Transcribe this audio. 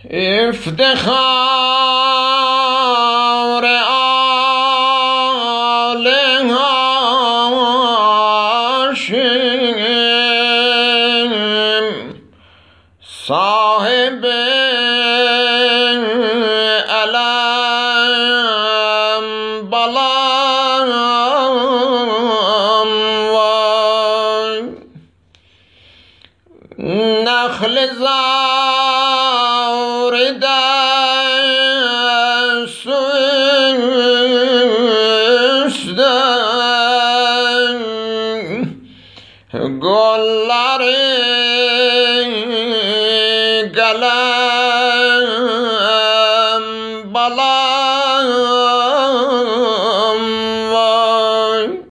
افتخار آل هاشم صاحب علم بلام وای نخل زار دست گلر گلم